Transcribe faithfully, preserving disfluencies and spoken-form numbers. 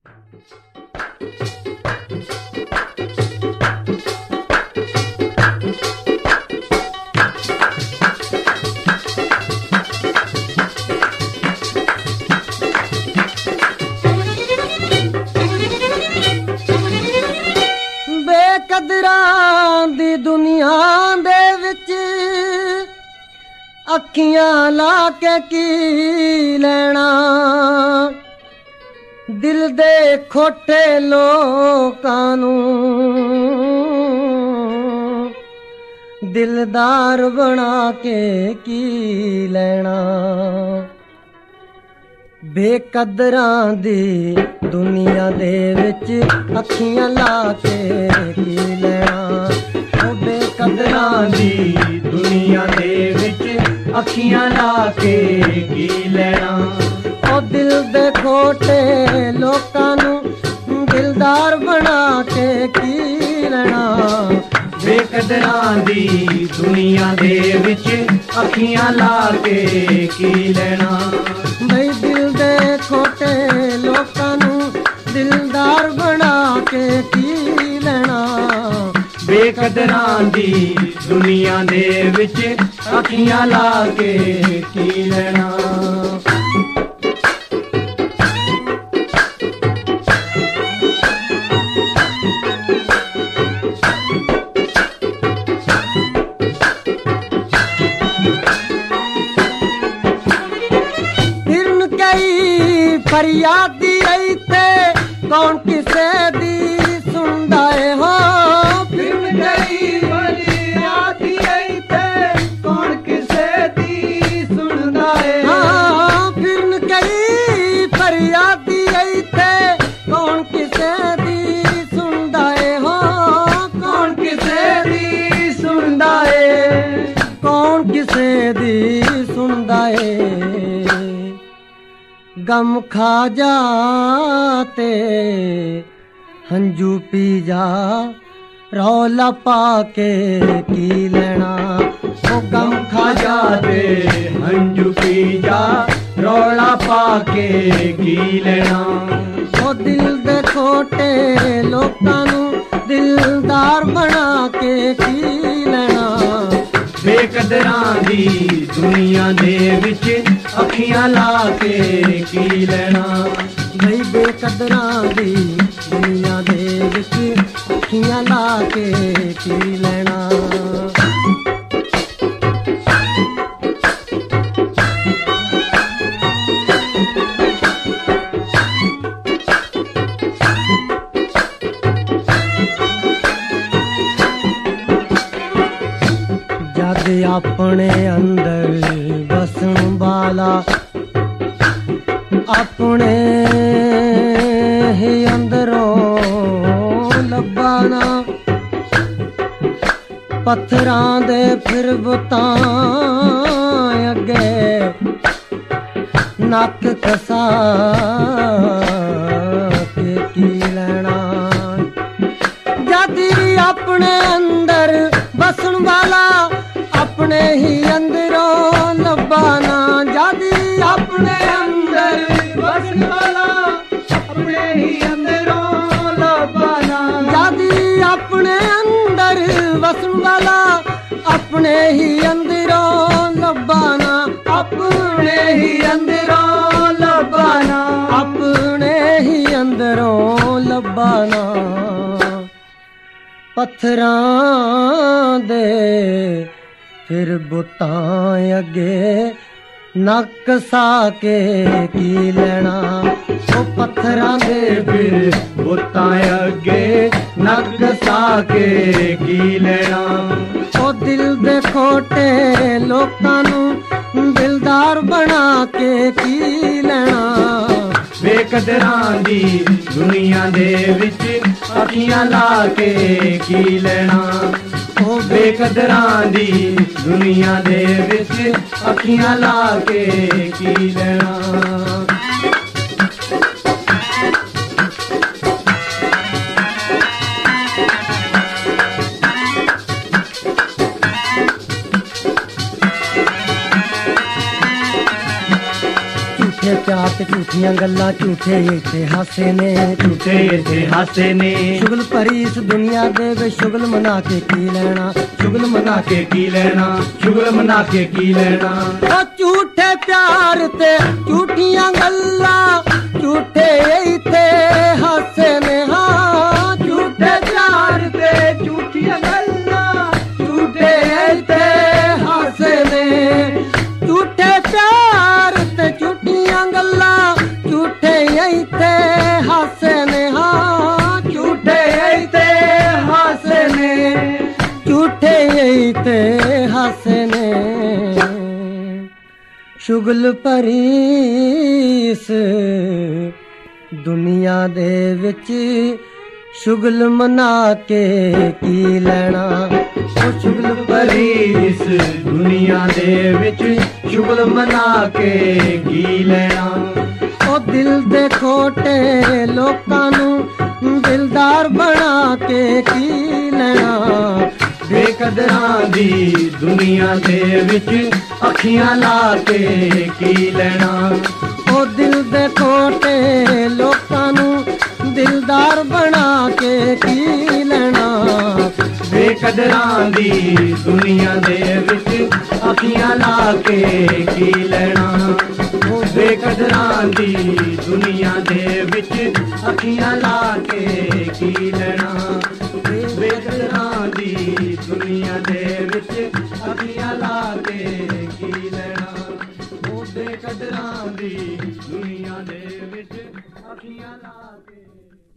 ਬੇਕਦਰਾਂ ਦੀ ਦੁਨੀਆ ਦੇ ਵਿੱਚ ਅੱਖੀਆਂ ਲਾ ਕੇ ਕੀ ਲੈਣਾ, ਦਿਲ ਦੇ ਖੋਟੇ ਲੋਕਾਂ ਨੂੰ ਦਿਲਦਾਰ ਬਣਾ ਕੇ ਕੀ ਲੈਣਾ। ਬੇਕਦਰਾਂ ਦੀ ਦੁਨੀਆ ਦੇ ਵਿੱਚ ਅੱਖੀਆਂ ਲਾ ਕੇ ਕੀ ਲੈਣਾ, ਉਹ ਬੇਕਦਰਾਂ ਦੀ ਦੁਨੀਆ ਦੇ ਵਿੱਚ ਅੱਖੀਆਂ ਲਾ ਕੇ ਕੀ ਲੈਣਾ। ਉਹ ਦਿਲ ਦੇ ਖੋਟੇ ਲੋਕਾਂ ਨੂੰ ਦਿਲਦਾਰ ਬਣਾ ਕੇ ਕੀ ਲੈਣਾ। ਬੇਕਦਰਾਂ ਦੀ ਦੁਨੀਆ ਦੇ ਵਿੱਚ ਅੱਖੀਆਂ ਲਾ ਕੇ ਕੀ ਲੈਣਾ। ਬਈ ਦਿਲ ਦੇ ਖੋਟੇ ਲੋਕਾਂ ਨੂੰ ਦਿਲਦਾਰ ਬਣਾ ਕੇ ਕੀ ਲੈਣਾ। ਬੇਕਦਰਾਂ ਦੀ ਦੁਨੀਆ ਦੇ ਵਿੱਚ ਅੱਖੀਆਂ ਲਾ ਕੇ ਕੀ ਲੈਣਾ। ਫਰਿਆਦੀ ਆਈ ਤੇ ਕੌਣ ਕਿਸੇ ਦੀ ਸੁਣਦਾ ਏ ਹੋ। ਫਿਰ ਗਈ ਫਰਿਆਦੀ ਆਈ ਤੇ ਕੌਣ ਕਿਸੇ ਦੀ ਸੁਣਦਾ ਏ। ਹਾਂ ਫਿਰ ਗਈ ਫਰਿਆਦੀ ਆਈ ਤੇ ਕੌਣ ਕਿਸੇ ਦੀ ਸੁਣਦਾ ਏ ਹੋ। ਕੌਣ ਕਿਸੇ ਦੀ ਸੁਣਦਾ ਏ, ਕੌਣ ਕਿਸੇ ਦੀ ਸੁਣਦਾ ਏ। ਗਮ ਖਾ ਜਾ ਤੇ ਹੰਝੂ ਪੀ ਜਾ, ਰੌਲਾ ਪਾ ਕੇ ਕੀ ਲੈਣਾ। ਉਹ ਗਮ ਖਾ ਜਾ ਤੇ ਹੰਝੂ ਪੀ ਜਾ, ਰੌਲਾ ਪਾ ਕੇ ਕੀ ਲੈਣਾ। ਉਹ ਦਿਲ ਦੇ ਖੋਟੇ ਲੋਕਾਂ ਨੂੰ ਦਿਲਦਾਰ ਬਣਾ ਕੇ ਕੀ ਲੈਣਾ। ਬੇਕਦਰਾਂ ਦੀ ਦੁਨੀਆ ਦੇ ਵਿੱਚ ਅੱਖੀਆਂ ਲਾ ਕੇ ਕੀ ਲੈਣਾ। ਬਈ ਬੇਕਦਰਾਂ ਦੀ ਦੁਨੀਆ ਦੇ ਵਿੱਚ ਅੱਖੀਆਂ ਲਾ ਕੇ ਕੀ ਲੈਣਾ। ਜਦ ਆਪਣੇ ਅੰਦਰ ਵਸਣ ਵਾਲਾ ਆਪਣੇ ਹੀ ਅੰਦਰੋਂ ਲੱਭਾ ਨਾ। ਪੱਥਰਾਂ ਦੇ ਫਿਰ ਬੁੱਤਾਂ ਅੱਗੇ ਨੱਕ ਕਸਾ ਕੇ ਕੀ ਲੈਣਾ। ਜਦ ਆਪਣੇ ਅੰਦਰ ਵਸਣ ਵਾਲਾ ਆਪਣੇ ਹੀ ਅੰਦਰੋਂ ਲੱਭਾ ਨਾ। ਜਦ ਆਪਣੇ ਅੰਦਰ ਵਸਣ ਵਾਲਾ ਆਪਣੇ ਹੀ ਅੰਦਰੋਂ ਲੱਭਾ ਨਾ। ਜਦ ਆਪਣੇ ਅੰਦਰ ਵਸਣ ਵਾਲਾ ਆਪਣੇ ਹੀ ਅੰਦਰੋਂ ਲੱਭਾ ਨਾ। ਆਪਣੇ ਹੀ ਅੰਦਰੋਂ ਲੱਭਾ ਨਾ। ਆਪਣੇ ਹੀ ਅੰਦਰੋਂ ਲੱਭਾ ਨਾ। ਪੱਥਰਾਂ ਦੇ ਫਿਰ ਬੁੱਤਾਂ ਅੱਗੇ ਨੱਕ ਸਾ ਕੇ ਕੀ ਲੈਣਾ। ਉਹ ਪੱਥਰਾਂ ਦੇ ਫਿਰ ਬੁੱਤਾਂ ਅੱਗੇ ਨੱਕ ਸਾ ਕੇ ਕੀ ਲੈਣਾ। ਉਹ ਦਿਲ ਦੇ ਖੋਟੇ ਲੋਕਾਂ ਨੂੰ ਦਿਲਦਾਰ ਬਣਾ ਕੇ ਕੀ ਲੈਣਾ। ਬੇਕਦਰਾਂ ਦੀ ਦੁਨੀਆ ਦੇ ਵਿੱਚ ਅੱਖੀਆਂ ਲਾ ਕੇ ਕੀ ਲੈਣਾ। ਉਹ ਬੇਕਦਰਾਂ ਦੀ ਦੁਨੀਆ ਦੇ ਵਿੱਚ ਅੱਖੀਆਂ ਲਾ ਕੇ ਕੀ ਲੈਣਾ। ਝੂਠੇ ਝੂਠੇ ਪਿਆਰ ਤੇ ਝੂਠੀਆਂ ਗੱਲਾਂ, ਝੂਠੇ ਇੱਥੇ ਹਾਸੇ ਨੇ, ਝੂਠੇ ਇੱਥੇ ਹਾਸੇ ਨੇ। ਸ਼ੁਗਲ ਭਰੀ ਇਸ ਦੁਨੀਆ ਦੇ ਵਿੱਚ ਸ਼ੁਗਲ ਮਨਾ ਕੇ ਕੀ ਲੈਣਾ, ਸ਼ੁਗਲ ਮਨਾ ਕੇ ਕੀ ਲੈਣਾ, ਸ਼ੁਗਲ ਮਨਾ ਕੇ ਕੀ ਲੈਣਾ। ਉਹ ਝੂਠੇ ਪਿਆਰ ਤੇ ਝੂਠੀਆਂ ਗੱਲਾਂ, ਝੂਠੇ ਇੱਥੇ ਹਾਸੇ ਨੇ। ਹਾਂ ਝੂਠੇ ਪਿਆਰ ਤੇ ਝੂਠੀਆਂ ਗੱਲਾਂ, ਝੂਠੇ ਇੱਥੇ ਹਾਸੇ ਨੇ। ਝੂਠੇ ਪਿਆਰ ਤੇ ਝੂਠੀਆਂ ਗੱਲਾਂ, ਝੂਠੇ ਇੱਥੇ ਹਾਸੇ ਨੇ। ਹਾਂ ਝੂਠੇ ਇੱਥੇ ਹਾਸੇ ਨੇ, ਝੂਠੇ ਇੱਥੇ ਹਾਸੇ ਨੇ। ਸ਼ੁਗਲ ਭਰੀ ਇਸ ਦੁਨੀਆ ਦੇ ਵਿੱਚ ਸ਼ੁਗਲ ਮਨਾ ਕੇ ਕੀ ਲੈਣਾ। ਉਹ ਸ਼ੁਗਲ ਭਰੀ ਇਸ ਦੁਨੀਆ ਦੇ ਵਿੱਚ ਸ਼ੁਗਲ ਮਨਾ ਕੇ ਕੀ ਲੈਣਾ। ਉਹ ਦਿਲ ਦੇ ਖੋਟੇ ਲੋਕਾਂ ਨੂੰ ਦਿਲਦਾਰ ਬਣਾ ਕੇ ਕੀ ਲੈਣਾ। ਬੇਕਦਰਾਂ ਦੀ ਦੁਨੀਆ ਦੇ ਵਿੱਚ ਅੱਖੀਆਂ ਲਾ ਕੇ ਕੀ ਲੈਣਾ। ਉਹ ਦਿਲ ਦੇ ਖੋਟੇ ਲੋਕਾਂ ਨੂੰ ਦਿਲਦਾਰ ਬਣਾ ਕੇ ਕੀ ਲੈਣਾ। ਬੇਕਦਰਾਂ ਦੀ ਦੁਨੀਆ ਦੇ ਵਿੱਚ ਅੱਖੀਆਂ ਲਾ ਕੇ ਕੀ ਲੈਣਾ। ਬੇਕਦਰਾਂ ਦੀ ਦੁਨੀਆ ਦੇ ਵਿੱਚ ਅੱਖੀਆਂ ਲਾ ਕੇ ਕੀ ਲੈਣਾ। ਬੇਕਦਰਾਂ ਦੀ ਦੁਨੀਆ ਦੇ ਵਿੱਚ ਅੱਖੀਆਂ ਲਾ ਕੇ ਕੀ ਲੈਣਾ। ਉਹ ਬੇਕਦਰਾਂ ਦੀ ਦੁਨੀਆ ਦੇ ਵਿੱਚ ਅੱਖੀਆਂ ਲਾ ਕੇ